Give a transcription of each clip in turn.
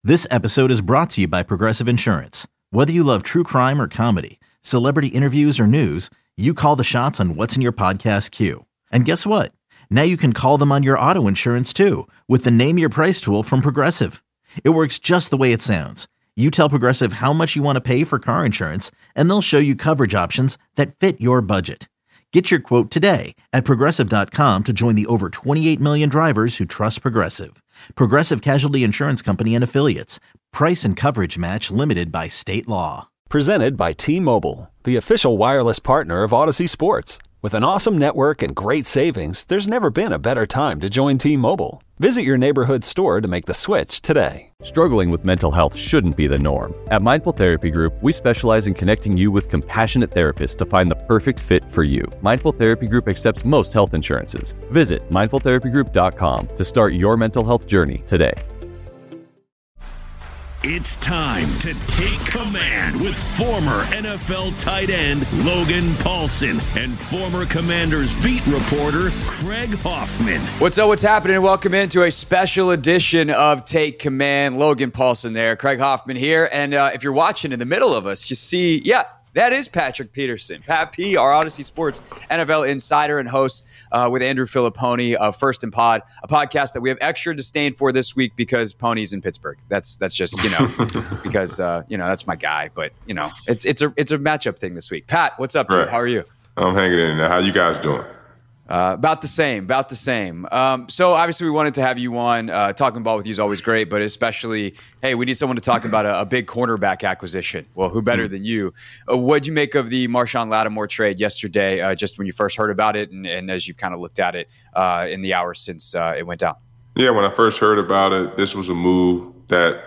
This episode is brought to you by Progressive Insurance. Whether you love true crime or comedy, celebrity interviews or news, you call the shots on what's in your podcast queue. And guess what? Now you can call them on your auto insurance too with the Name Your Price tool from Progressive. It works just the way it sounds. You tell Progressive how much you want to pay for car insurance, and they'll show you coverage options that fit your budget. Get your quote today at Progressive.com to join the over 28 million drivers who trust Progressive. Progressive Casualty Insurance Company and Affiliates. Price and coverage match limited by state law. Presented by T-Mobile, the official wireless partner of Odyssey Sports. With an awesome network and great savings, there's never been a better time to join T-Mobile. Visit your neighborhood store to make the switch today. Struggling with mental health shouldn't be the norm. At Mindful Therapy Group, we specialize in connecting you with compassionate therapists to find the perfect fit for you. Mindful Therapy Group accepts most health insurances. Visit mindfultherapygroup.com to start your mental health journey today. It's time to take command with former NFL tight end Logan Paulsen and former Commanders beat reporter Craig Hoffman. What's up? What's happening? Welcome into a special edition of Take Command. Logan Paulsen there, Craig Hoffman here. And if you're watching in the middle of us, you see, that is Patrick Peterson. Pat P, our Odyssey Sports NFL insider and host with Andrew Filipponi of First and Pod, a podcast that we have extra disdain for this week because Pony's in Pittsburgh. That's just, because, that's my guy. But, it's a matchup thing this week. Pat, what's up, dude? Right. How are you? I'm hanging in there. How you guys doing? About the same. So obviously we wanted to have you on. Talking ball with you is always great, but especially, hey, we need someone to talk about a big cornerback acquisition. Well, who better than you? What'd you make of the Marshon Lattimore trade yesterday, just when you first heard about it and as you've kind of looked at it in the hours since it went down? Yeah, when I first heard about it, this was a move that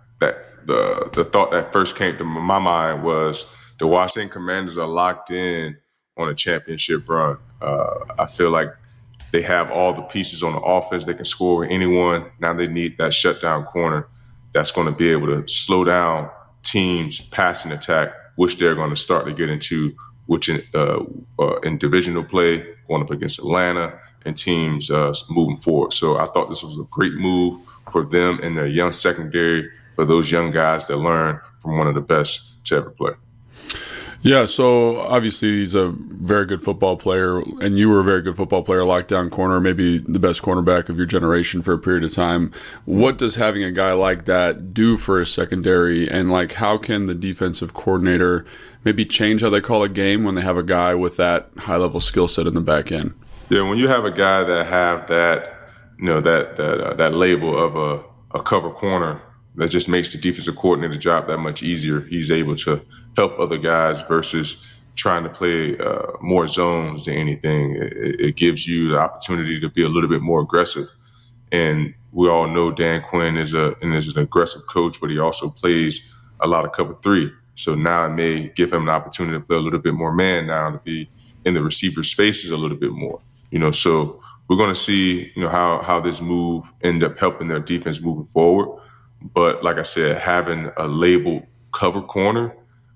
the thought that first came to my mind was the Washington Commanders are locked in on a championship run. I feel like they have all the pieces on the offense. They can score with anyone. Now they need that shutdown corner that's going to be able to slow down teams' passing attack, which they're going to start to get into, which in divisional play, going up against Atlanta and teams moving forward. So I thought this was a great move for them and their young secondary, for those young guys that learn from one of the best to ever play. Yeah, so obviously he's a very good football player, and you were a very good football player, lockdown corner, maybe the best cornerback of your generation for a period of time. What does having a guy like that do for a secondary, and how can the defensive coordinator maybe change how they call a game when they have a guy with that high-level skill set in the back end? Yeah, when you have a guy that have that, that label of a cover corner, that just makes the defensive coordinator job that much easier. He's able to help other guys versus trying to play more zones than anything. It gives you the opportunity to be a little bit more aggressive. And we all know Dan Quinn is an aggressive coach, but he also plays a lot of cover three. So now it may give him an opportunity to play a little bit more man down, to be in the receiver spaces a little bit more. So we're going to see, how this move end up helping their defense moving forward. But like I said, having a labeled cover corner,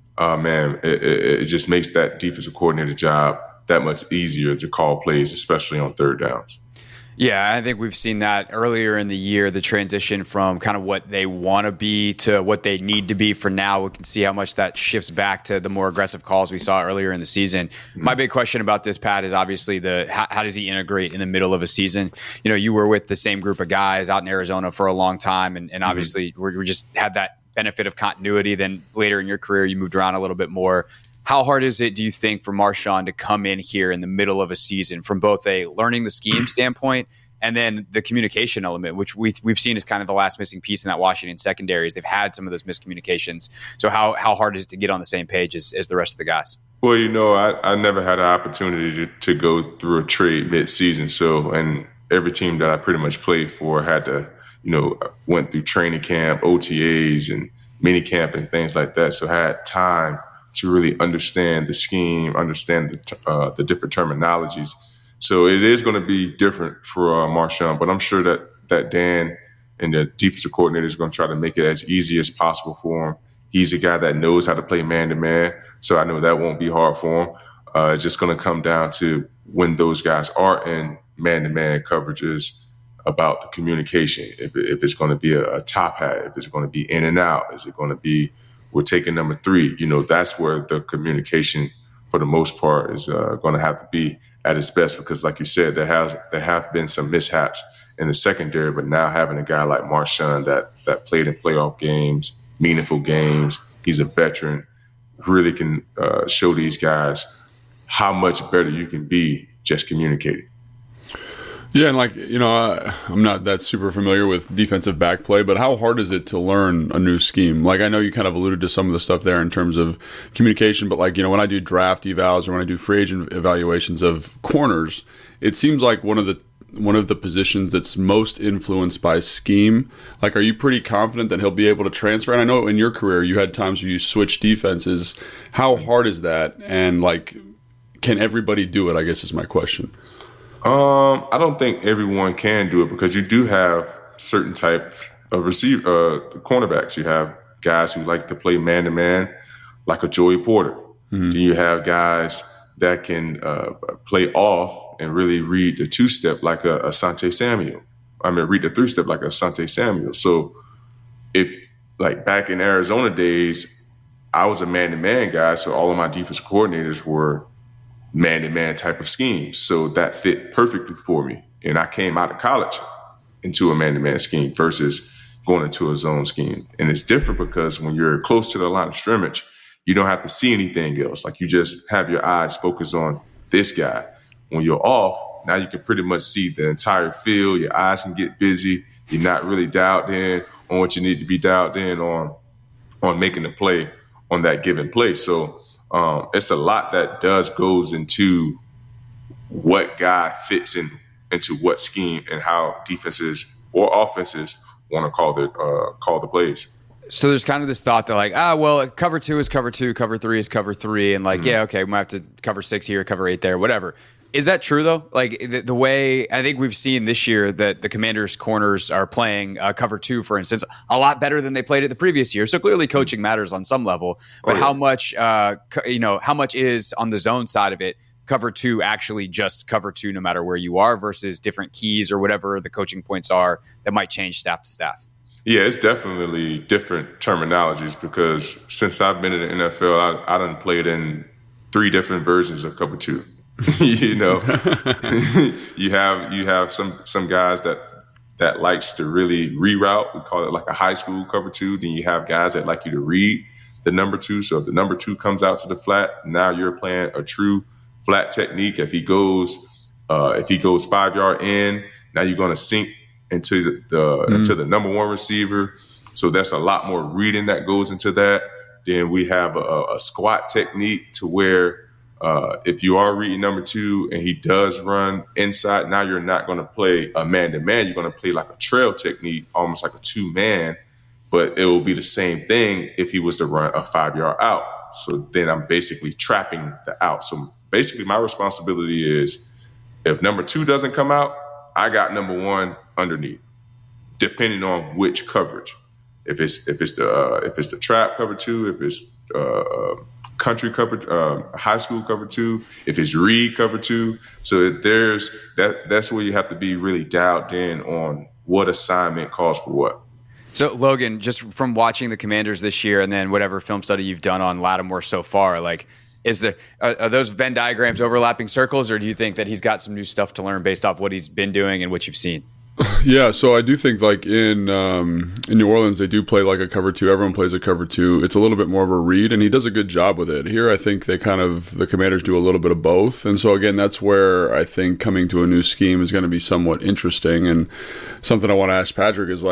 it just makes that defensive coordinator job that much easier to call plays, especially on third downs. Yeah, I think we've seen that earlier in the year, the transition from kind of what they want to be to what they need to be for now. We can see how much that shifts back to the more aggressive calls we saw earlier in the season. Mm-hmm. My big question about this, Pat, is obviously how does he integrate in the middle of a season? You were with the same group of guys out in Arizona for a long time, and obviously we just had that benefit of continuity. Then later in your career, you moved around a little bit more. How hard is it, do you think, for Marshon to come in here in the middle of a season from both a learning the scheme standpoint and then the communication element, which we've seen as kind of the last missing piece in that Washington secondary? They've had some of those miscommunications. So how hard is it to get on the same page as the rest of the guys? Well, I never had an opportunity to go through a trade mid-season. So, and every team that I pretty much played for had to, went through training camp, OTAs, and mini camp and things like that. So I had time to really understand the scheme, understand the different terminologies. So it is going to be different for Marshon, but I'm sure that Dan and the defensive coordinator is going to try to make it as easy as possible for him. He's a guy that knows how to play man-to-man, so I know that won't be hard for him. It's just going to come down to when those guys are in man-to-man coverages, about the communication. If it's going to be a top hat, if it's going to be in and out, is it going to be we're taking number 3? That's where the communication for the most part is going to have to be at its best, because like you said, there have been some mishaps in the secondary, but now having a guy like Marshawn that played in playoff games, meaningful games, he's a veteran, really can show these guys how much better you can be just communicating. Yeah, and I'm not that super familiar with defensive back play, but how hard is it to learn a new scheme? I know you kind of alluded to some of the stuff there in terms of communication, but when I do draft evals or when I do free agent evaluations of corners, it seems like one of the positions that's most influenced by scheme. Are you pretty confident that he'll be able to transfer? And I know in your career you had times where you switched defenses. How hard is that? And can everybody do it, I guess is my question. I don't think everyone can do it, because you do have certain type of cornerbacks. You have guys who like to play man-to-man, like a Joey Porter. Mm-hmm. Then you have guys that can play off and really read the two-step like a Asante Samuel. Read the three-step like a Asante Samuel. So if, back in Arizona days, I was a man-to-man guy, so all of my defensive coordinators were man-to-man type of schemes. So that fit perfectly for me. And I came out of college into a man-to-man scheme versus going into a zone scheme. And it's different because when you're close to the line of scrimmage, you don't have to see anything else. You just have your eyes focused on this guy. When you're off, now you can pretty much see the entire field. Your eyes can get busy. You're not really dialed in on what you need to be dialed in on making the play on that given play. So it's a lot that goes into what guy fits into what scheme and how defenses or offenses want to call the plays. So there's kind of this thought that cover 2 is cover 2, cover 3 is cover 3, and yeah, okay, we might have to cover 6 here, cover 8 there, whatever. Is that true though? The way I think we've seen this year that the Commanders' corners are playing cover 2, for instance, a lot better than they played it the previous year. So clearly, coaching matters on some level. But how much is on the zone side of it? Cover 2 actually just cover 2, no matter where you are, versus different keys or whatever the coaching points are that might change staff to staff. Yeah, it's definitely different terminologies, because since I've been in the NFL, I done played in 3 different versions of cover 2. You have some guys that likes to really reroute. We call it like a high school cover 2. Then you have guys that like you to read the number 2. So if the number 2 comes out to the flat, now you're playing a true flat technique. If he goes 5 yard in, now you're going to sink into the number 1 receiver. So that's a lot more reading that goes into that. Then we have a squat technique to where if you are reading number 2 and he does run inside, now you're not going to play a man-to-man. You're going to play like a trail technique, almost like a 2-man, but it will be the same thing if he was to run a 5 yard out. So then I'm basically trapping the out. So basically my responsibility is if number 2 doesn't come out, I got number 1 underneath, depending on which coverage. If it's the trap cover 2, if it's country cover, high school cover 2, if it's read cover 2. So that's where you have to be really dialed in on what assignment calls for what. So Logan, just from watching the Commanders this year and then whatever film study you've done on Lattimore so far, are those Venn diagrams overlapping circles, or do you think that he's got some new stuff to learn based off what he's been doing and what you've seen? Yeah, so I do think in New Orleans they do play like a cover 2. Everyone plays a cover 2. It's a little bit more of a read, and he does a good job with it. Here, I think the Commanders do a little bit of both, and so again, that's where I think coming to a new scheme is going to be somewhat interesting. And something I want to ask Patrick is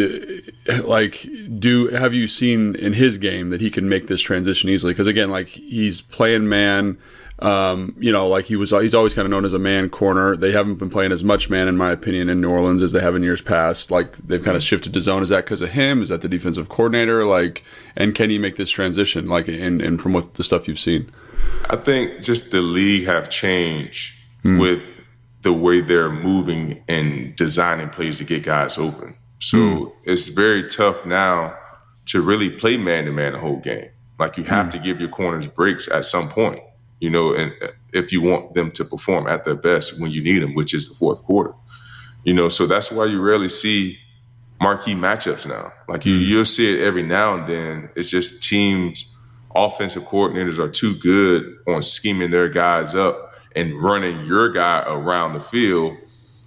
have you seen in his game that he can make this transition easily? Because again, he's playing man. He's always kind of known as a man corner. They haven't been playing as much man, in my opinion, in New Orleans as they have in years past. They've kind of shifted to zone. Is that because of him? Is that the defensive coordinator? And can he make this transition? And from what the stuff you've seen, I think just the league have changed with the way they're moving and designing plays to get guys open. So it's very tough now to really play man to man the whole game. You have to give your corners breaks at some point. And if you want them to perform at their best when you need them, which is the fourth quarter. So that's why you rarely see marquee matchups now. Like you'll see it every now and then. It's just teams, offensive coordinators are too good on scheming their guys up and running your guy around the field,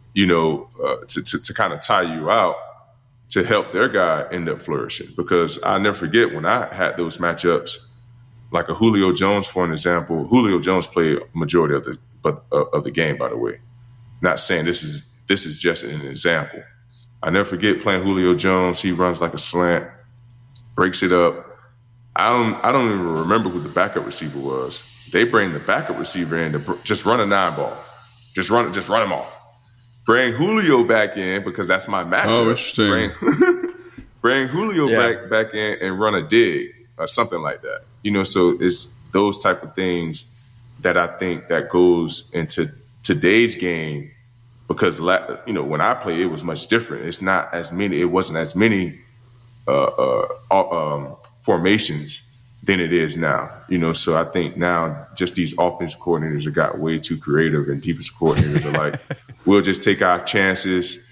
to kind of tire you out to help their guy end up flourishing. Because I never forget when I had those matchups, like a Julio Jones, for an example. Julio Jones played majority of the game, by the way. Not saying this is just an example. I never forget playing Julio Jones. He runs like a slant, breaks it up. I don't even remember who the backup receiver was. They bring the backup receiver in to just run a 9-ball. Just run him off. Bring Julio back in because that's my matchup. Oh, interesting. Bring Julio back in and run a dig or something like that. So it's those type of things that I think that goes into today's game, because when I played, it was much different. It wasn't as many formations than it is now. So I think now just these offensive coordinators have got way too creative, and defensive coordinators are like, we'll just take our chances.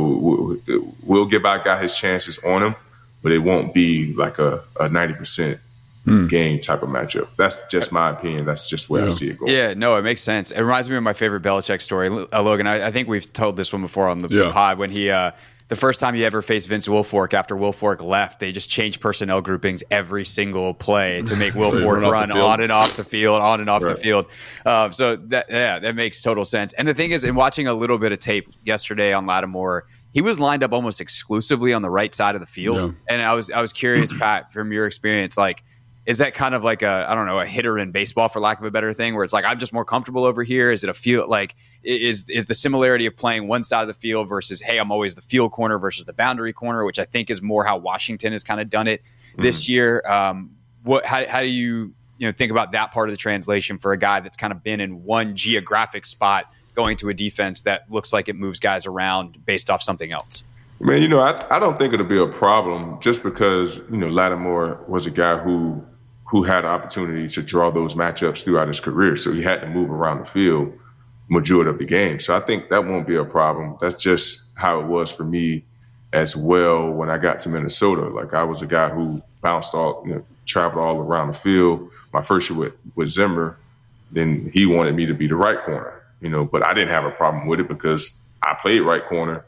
We'll give our guy his chances on him, but it won't be like a 90% game type of matchup. That's just my opinion. That's just where I see it going. Yeah, no, it makes sense. It reminds me of my favorite Belichick story. Logan, I think we've told this one before on the pod, when he the first time he ever faced Vince Wilfork after Wilfork left, they just changed personnel groupings every single play to make Wilfork run on and off the field, the field. So that makes total sense. And the thing is, in watching a little bit of tape yesterday on Lattimore, he was lined up almost exclusively on the right side of the field. Yeah. And I was curious, Pat, from your experience, like, is that kind of like a hitter in baseball, for lack of a better thing, where it's like, I'm just more comfortable over here? Is it a field, like, is the similarity of playing one side of the field versus, hey, I'm always the field corner versus the boundary corner, which I think is more how Washington has kind of done it this year. How do you think about that part of the translation for a guy that's kind of been in one geographic spot going to a defense that looks like it moves guys around based off something else? Man, I don't think it'll be a problem, just because, Lattimore was a guy who had the opportunity to draw those matchups throughout his career. So he had to move around the field majority of the game. So I think that won't be a problem. That's just how it was for me as well when I got to Minnesota. Like, I was a guy who traveled all around the field. My first year with Zimmer, then he wanted me to be the right corner, but I didn't have a problem with it because I played right corner,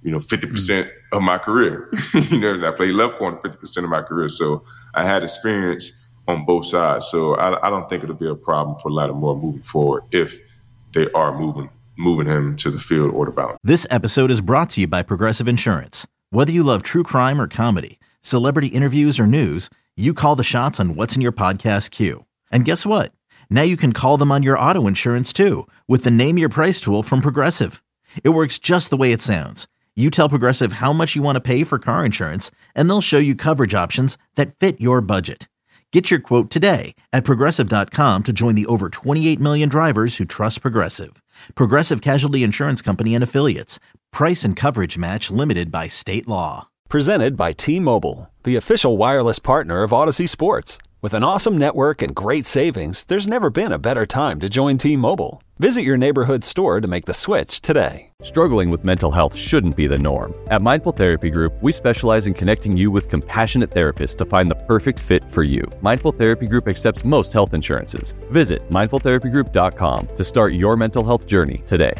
50% of my career. I played left corner 50% of my career. So I had experience on both sides. So I don't think it'll be a problem for Lattimore moving forward if they are moving him to the field or the boundary. This episode is brought to you by Progressive Insurance. Whether you love true crime or comedy, celebrity interviews or news, you call the shots on what's in your podcast queue. And guess what? Now you can call them on your auto insurance too, with the Name Your Price tool from Progressive. It works just the way it sounds. You tell Progressive how much you want to pay for car insurance, and they'll show you coverage options that fit your budget. Get your quote today at Progressive.com to join the over 28 million drivers who trust Progressive. Progressive Casualty Insurance Company and Affiliates. Price and coverage match limited by state law. Presented by T-Mobile, the official wireless partner of Odyssey Sports. With an awesome network and great savings, there's never been a better time to join T-Mobile. Visit your neighborhood store to make the switch today. Struggling with mental health shouldn't be the norm. At Mindful Therapy Group, we specialize in connecting you with compassionate therapists to find the perfect fit for you. Mindful Therapy Group accepts most health insurances. Visit mindfultherapygroup.com to start your mental health journey today.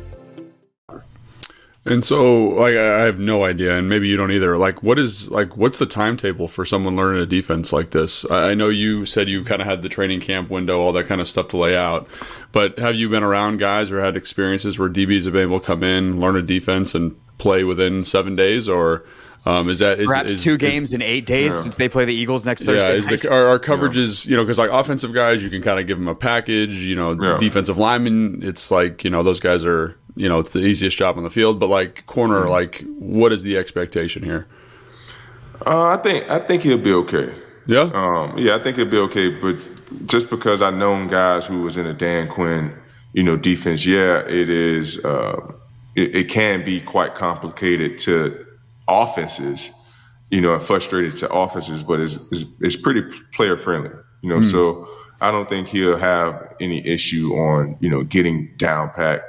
And so, I have no idea, and maybe you don't either. What's the timetable for someone learning a defense like this? I know you said you kind of had the training camp window, all that kind of stuff to lay out. But have you been around guys or had experiences where DBs have been able to come in, learn a defense, and play within 7 days? Or perhaps 2 games in 8 days since they play the Eagles next Thursday? Our coverages, because offensive guys, you can kind of give them a package. Defensive linemen, it's like those guys are. It's the easiest job on the field, but corner, what is the expectation here? I think he'll be okay. Yeah? I think he'll be okay, but just because I've known guys who was in a Dan Quinn, defense, it is, it can be quite complicated to offenses, and frustrated to offenses, but it's pretty player friendly, so I don't think he'll have any issue on, getting down pat.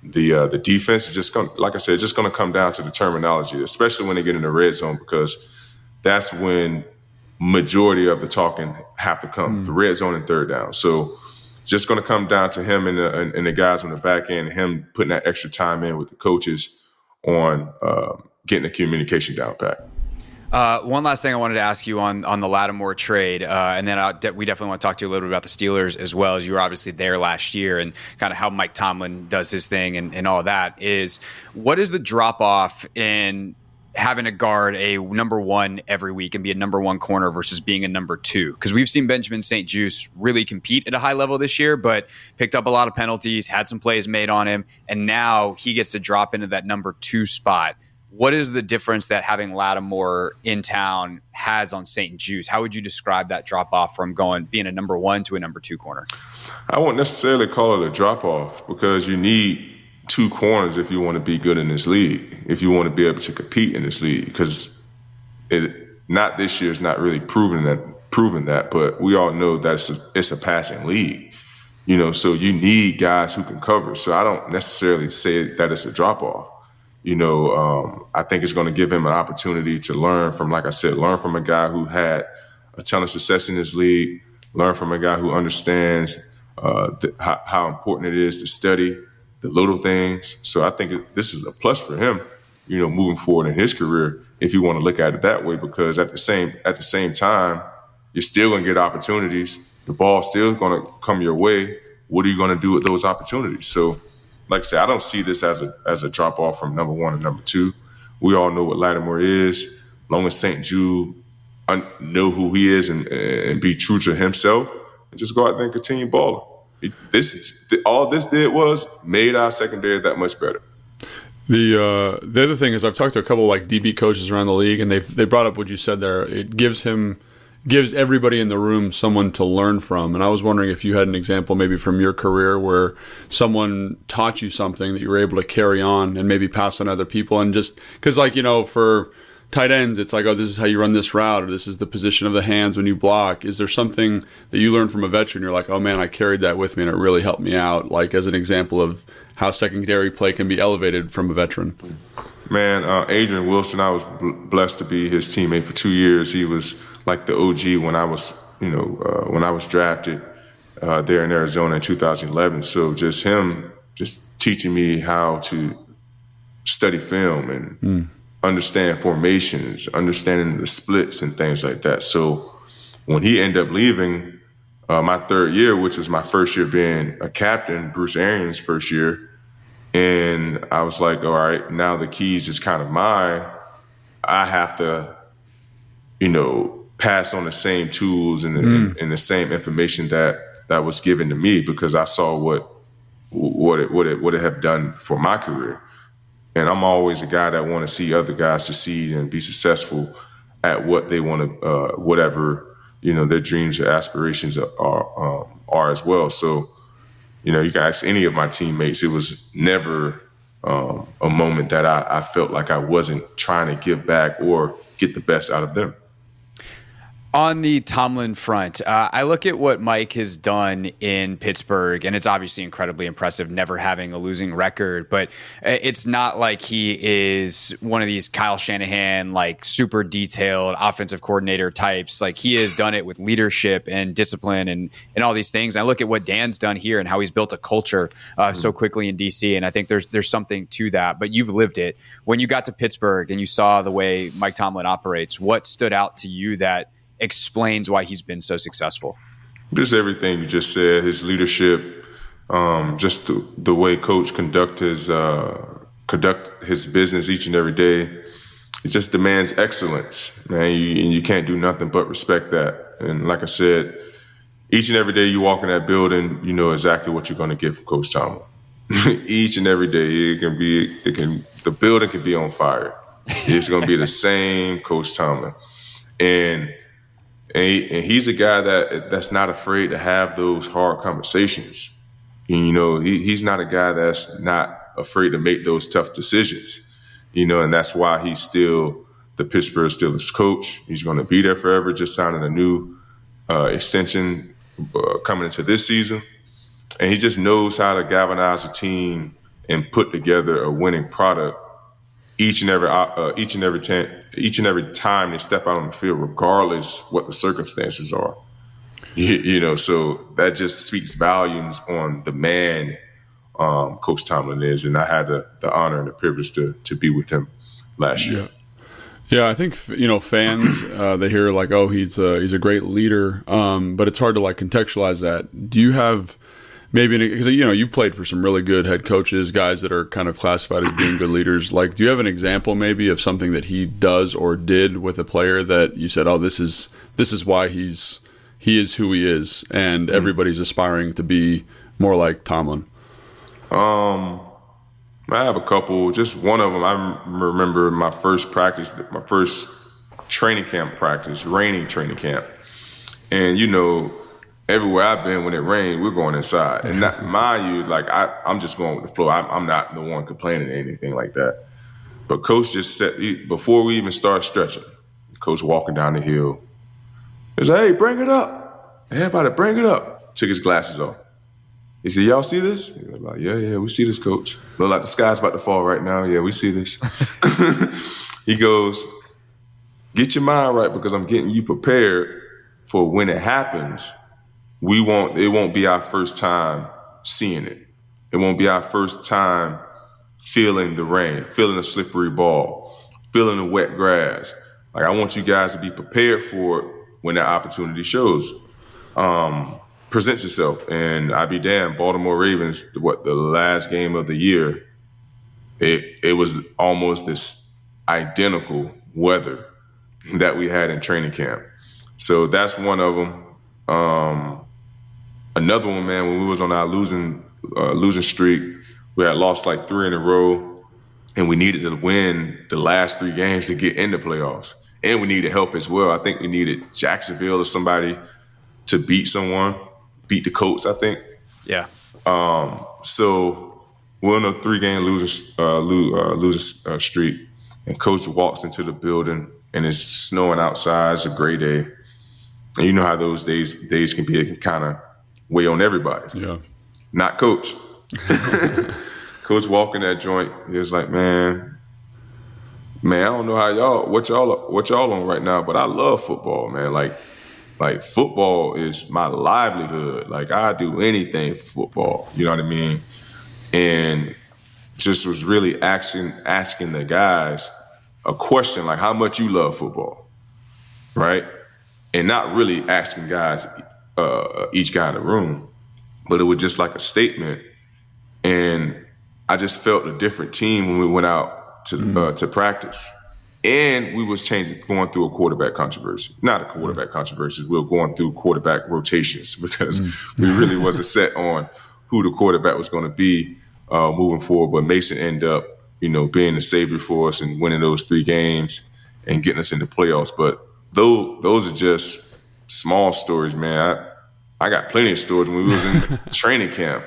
The defense is just going, like I said, just going to come down to the terminology, especially when they get in the red zone, because that's when majority of the talking have to come, the red zone and third down. So just going to come down to him and the guys on the back end, him putting that extra time in with the coaches on getting the communication down pat. One last thing I wanted to ask you on the Lattimore trade, and then we definitely want to talk to you a little bit about the Steelers as well, as you were obviously there last year, and kind of how Mike Tomlin does his thing and all of that. What is the drop-off in having to guard a number one every week and be a number one corner versus being a number two? Because we've seen Benjamin St-Juste really compete at a high level this year, but picked up a lot of penalties, had some plays made on him, and now he gets to drop into that number two spot. What is the difference that having Lattimore in town has on St-Juste? How would you describe that drop-off from being a number one to a number two corner? I won't necessarily call it a drop-off, because you need two corners if you want to be good in this league, if you want to be able to compete in this league, because not this year is not really proven that, but we all know that it's a passing league, so you need guys who can cover. So I don't necessarily say that it's a drop-off. I think it's going to give him an opportunity to learn from a guy who had a ton of success in this league, learn from a guy who understands how important it is to study the little things. So I think this is a plus for him, moving forward in his career, if you want to look at it that way, because at the same time, you're still going to get opportunities. The ball's still going to come your way. What are you going to do with those opportunities? So, like I said, I don't see this as a drop off from number one and number two. We all know what Lattimore is. As long as St-Juste know who he is and be true to himself, and just go out there and continue balling. All this did was made our secondary that much better. The other thing is, I've talked to a couple like DB coaches around the league, and they brought up what you said there. It gives everybody in the room someone to learn from. And I was wondering if you had an example maybe from your career where someone taught you something that you were able to carry on and maybe pass on other people. And just because, for tight ends, it's like, oh, this is how you run this route, or this is the position of the hands when you block. Is there something that you learned from a veteran? You're like, oh man, I carried that with me and it really helped me out. Like as an example of how secondary play can be elevated from a veteran. Man, Adrian Wilson, I was blessed to be his teammate for 2 years. He was like the OG when I was drafted there in Arizona in 2011. So just him teaching me how to study film and understand formations, understanding the splits and things like that. So when he ended up leaving my third year, which was my first year being a captain, Bruce Arians' first year, and I was like, all right, now the keys is kind of mine. I have to, pass on the same tools and the same information that was given to me, because I saw what it have done for my career. And I'm always a guy that want to see other guys succeed and be successful at what they want to, whatever, their dreams or aspirations are as well. So, you can ask any of my teammates. It was never a moment that I felt like I wasn't trying to give back or get the best out of them. On the Tomlin front, I look at what Mike has done in Pittsburgh, and it's obviously incredibly impressive, never having a losing record. But it's not like he is one of these Kyle Shanahan, like super detailed offensive coordinator types. Like he has done it with leadership and discipline and all these things. And I look at what Dan's done here and how he's built a culture so quickly in DC. And I think there's something to that. But you've lived it. When you got to Pittsburgh and you saw the way Mike Tomlin operates, what stood out to you that explains why he's been so successful? Just everything you just said, his leadership, just the way Coach conduct his business each and every day. It just demands excellence, man. You can't do nothing but respect that. And like I said, each and every day you walk in that building, you know exactly what you're going to get from Coach Tomlin. Each and every day, the building can be on fire. It's going to be the same Coach Tomlin, and he's a guy that's not afraid to have those hard conversations. And, he's not a guy that's not afraid to make those tough decisions. And that's why he's still the Pittsburgh Steelers coach. He's going to be there forever, just signing a new extension coming into this season. And he just knows how to galvanize a team and put together a winning product each and every time they step out on the field, regardless what the circumstances are. So that just speaks volumes on the man Coach Tomlin is, and I had the honor and the privilege to be with him last year. Yeah, I think fans they hear like, oh, he's a great leader, but it's hard to like contextualize that. Do you have maybe, because you played for some really good head coaches, guys that are kind of classified as being good leaders. Like, do you have an example maybe of something that he does or did with a player that you said, oh, this is why he is who he is, and everybody's aspiring to be more like Tomlin? I have a couple. Just one of them, I remember my first training camp practice, raining training camp. And, everywhere I've been when it rained, we're going inside. And mind you, like I'm just going with the flow. I'm not the one complaining or anything like that. But Coach just said, before we even start stretching, Coach walking down the hill, he said, hey, bring it up. Everybody bring it up. Took his glasses off. He said, y'all see this? He was like, yeah, we see this, Coach. Look like the sky's about to fall right now. Yeah, we see this. He goes, get your mind right, because I'm getting you prepared for when it happens. It won't be our first time seeing it. It won't be our first time feeling the rain, feeling the slippery ball, feeling the wet grass. Like, I want you guys to be prepared for it when that opportunity presents itself. And I'd be damned, Baltimore Ravens, the last game of the year, it was almost this identical weather that we had in training camp. So that's one of them. Another one, man, when we was on our losing streak, we had lost like 3 in a row, and we needed to win the last 3 games to get in the playoffs. And we needed help as well. I think we needed Jacksonville or somebody to beat the Colts, I think. Yeah. So we're on a 3-game losing streak, and Coach walks into the building, and it's snowing outside. It's a gray day. And you know how those days can be. It can kind of weigh on everybody. Yeah. Not Coach. Coach walking that joint, he was like, man, I don't know what y'all on right now, but I love football, man. Like football is my livelihood. Like, I do anything for football. You know what I mean? And just was really asking the guys a question, like, how much you love football, right? And not really asking guys, each guy in the room, but it was just like a statement. And I just felt a different team when we went out to practice. And we was going through a quarterback controversy. Not a quarterback controversy. We were going through quarterback rotations, because we really wasn't set on who the quarterback was going to be moving forward. But Mason ended up, being the savior for us and winning those 3 games and getting us into playoffs. But those are just small stories, man. I got plenty of stories when we was in training camp,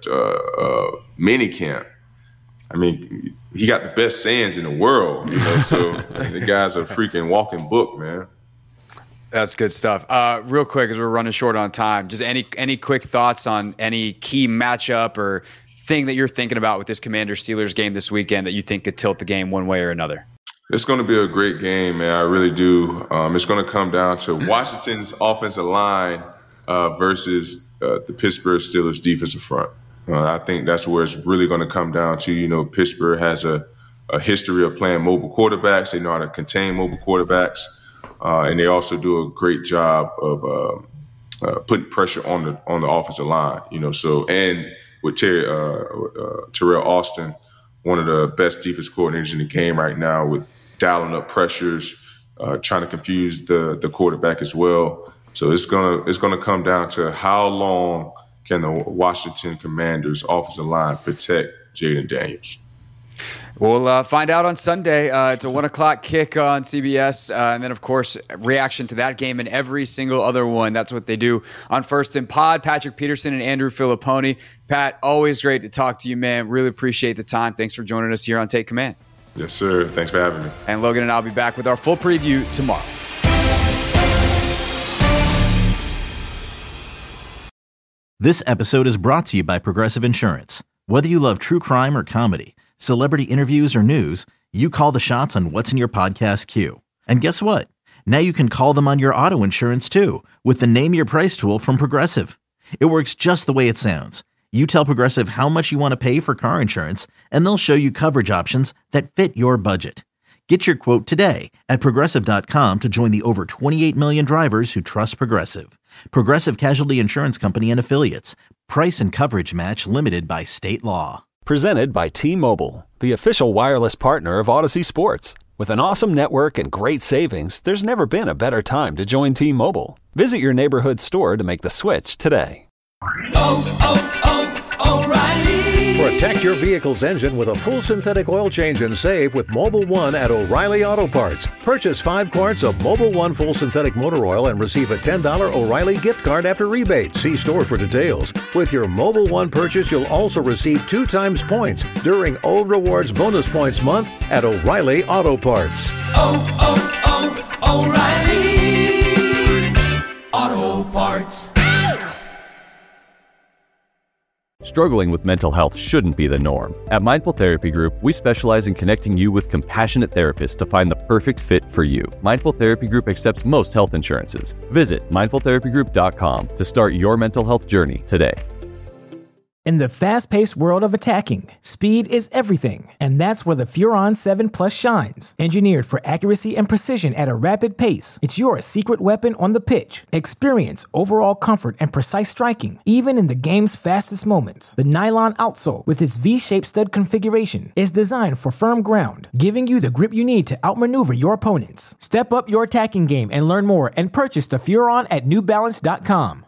mini camp. I mean, he got the best sayings in the world, so the guy's a freaking walking book, man. That's good stuff. Real quick, as we're running short on time, just any quick thoughts on any key matchup or thing that you're thinking about with this Commanders-Steelers game this weekend that you think could tilt the game one way or another? It's going to be a great game, man. I really do. It's going to come down to Washington's offensive line versus the Pittsburgh Steelers defensive front. I think that's where it's really going to come down to. Pittsburgh has a history of playing mobile quarterbacks. They know how to contain mobile quarterbacks. And they also do a great job of putting pressure on the offensive line. And with Terrell Austin, one of the best defense coordinators in the game right now, with dialing up pressures, trying to confuse the quarterback as well. So it's gonna come down to how long can the Washington Commanders offensive line protect Jayden Daniels. We'll find out on Sunday. It's a 1:00 kick on CBS. And then, of course, reaction to that game and every single other one. That's what they do on First and Pod. Patrick Peterson and Andrew Filipponi. Pat, always great to talk to you, man. Really appreciate the time. Thanks for joining us here on Take Command. Yes, sir. Thanks for having me. And Logan and I'll be back with our full preview tomorrow. This episode is brought to you by Progressive Insurance. Whether you love true crime or comedy, celebrity interviews or news, you call the shots on what's in your podcast queue. And guess what? Now you can call them on your auto insurance too with the Name Your Price tool from Progressive. It works just the way it sounds. You tell Progressive how much you want to pay for car insurance, and they'll show you coverage options that fit your budget. Get your quote today at Progressive.com to join the over 28 million drivers who trust Progressive. Progressive Casualty Insurance Company and Affiliates. Price and coverage match limited by state law. Presented by T-Mobile, the official wireless partner of Odyssey Sports. With an awesome network and great savings, there's never been a better time to join T-Mobile. Visit your neighborhood store to make the switch today. O'Reilly. Protect your vehicle's engine with a full synthetic oil change and save with Mobil 1 at O'Reilly Auto Parts. Purchase 5 quarts of Mobil 1 full synthetic motor oil and receive a $10 O'Reilly gift card after rebate. See store for details. With your Mobil 1 purchase, you'll also receive 2 times points during O Rewards Bonus Points Month at O'Reilly Auto Parts. O'Reilly Auto Parts. Struggling with mental health shouldn't be the norm. At Mindful Therapy Group, we specialize in connecting you with compassionate therapists to find the perfect fit for you. Mindful Therapy Group accepts most health insurances. Visit mindfultherapygroup.com to start your mental health journey today. In the fast-paced world of attacking, speed is everything, and that's where the Furon 7 Plus shines. Engineered for accuracy and precision at a rapid pace, it's your secret weapon on the pitch. Experience overall comfort and precise striking, even in the game's fastest moments. The nylon outsole, with its V-shaped stud configuration, is designed for firm ground, giving you the grip you need to outmaneuver your opponents. Step up your attacking game and learn more and purchase the Furon at NewBalance.com.